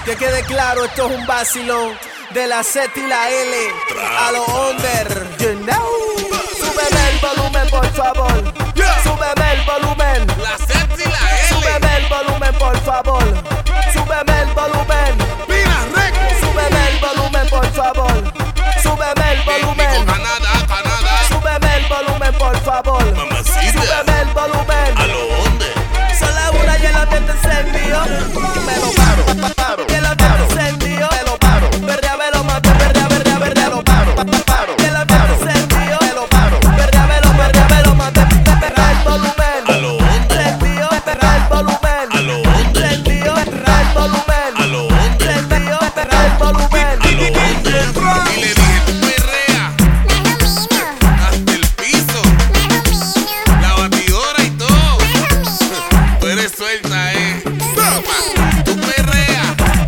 Que quede claro, esto es un vacilón de la Z y la L a los under, you know. Súbeme el volumen, por favor. Súbeme el volumen. La Z y la L. Súbeme el volumen, por favor. Súbeme el volumen. Pina Records. Súbeme el volumen, por favor. Súbeme el volumen. Canadá. Súbeme el volumen, por favor. Mamacita. Súbeme el volumen. ¿A lo dónde? Son las 1 y el ambiente encendido. Me lo paro. Y el ambiente encendido. Me lo paro. Perrea, me lo mato. Perrea, lo paro. Y el ambiente encendido. Me lo paro. Perrea, me lo mato. Perrea el volumen. ¿A lo dónde? Encendido. Perrea el volumen. ¿A lo dónde? Encendido. Perrea el volumen. ¿A lo dónde? Encendido. Perrea el volumen. ¿A lo dónde? Y le dije, tú perrea hasta el piso, la batidora y todo. Tú eres suelta, Tú perrea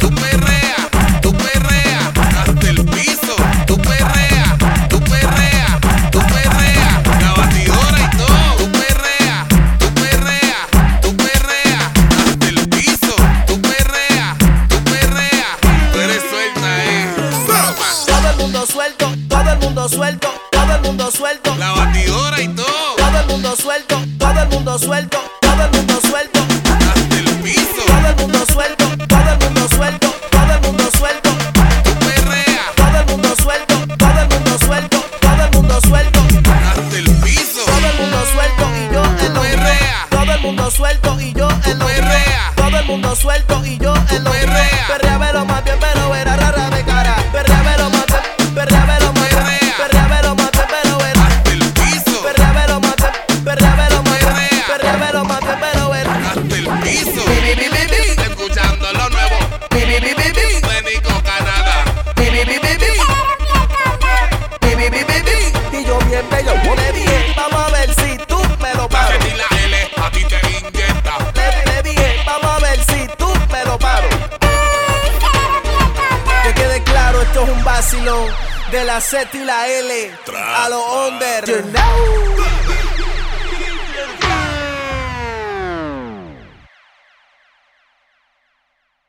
hasta el piso. Tú perrea, la batidora y todo. Tú perrea hasta el piso. Tú perrea. Tú eres suelta, Todo el mundo suelto. Todo el mundo suelto. Todo el mundo suelto. La batidora y todo. Todo el mundo suelto. Todo el mundo suelto. Todo el mundo suelto. Hasta el piso. Todo el mundo suelto, todo el mundo suelto, todo el mundo suelto, Tú perrea todo el mundo suelto, todo el mundo suelto, todo el mundo suelto, hasta el piso. todo el mundo suelto y yo en lo Perrea. todo el mundo suelto y yo en lo Perrea. todo el mundo suelto y yo en lo Perrea. perreámelo más bien, pero verá rara de cara, perreámelo más bien, perreámelo más bien, Perrea. perreámelo más bien, pero verá, Hasta el piso. perreámelo más bien, perreámelo más bien, Perrea. perreámelo más bien, pero verá. Hasta el piso. Escuchando lo nuevo de Nico Canadá. Y yo bien bello, le dije, vamos a ver si tú me lo La paras. Z y la L a ti te inyecta. Le dije, vamos a ver si tú me lo paro. Que quede claro, esto es un vacilón de la Z y la L a los under, you know.